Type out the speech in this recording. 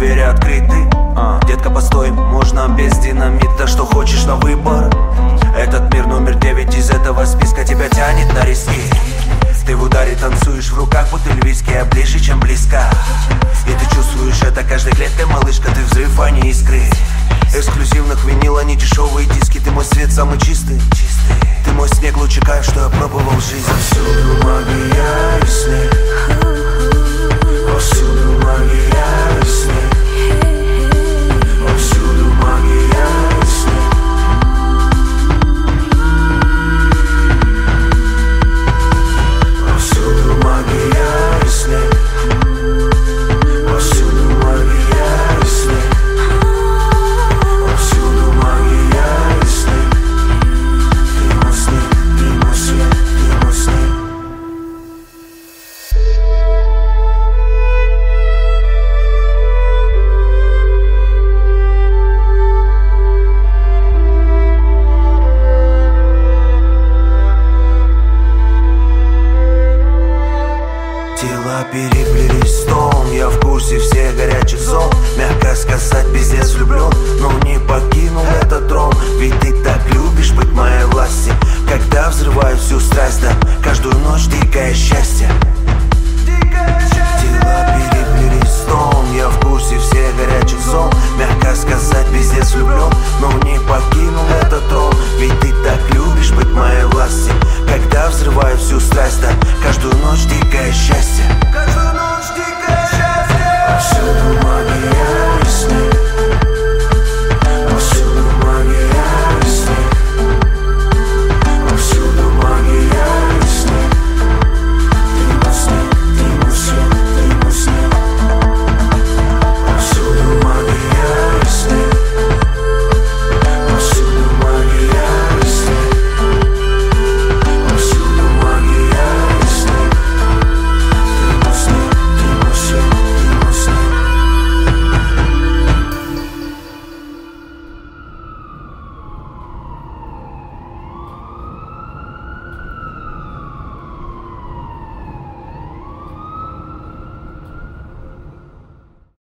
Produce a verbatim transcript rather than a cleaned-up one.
двери открыты. а, Детка, постой, можно без динамита. Что хочешь на выбор. Этот мир номер девять из этого списка тебя тянет на риски. Ты в ударе танцуешь, в руках бутыль виски, а ближе, чем близко. И ты чувствуешь это каждой клеткой, малышка. Ты взрыв, а не искры. Эксклюзивных винила, не дешевые диски. Ты мой свет самый чистый. Ты мой снег, лучший кайф, что я пробовал в жизни.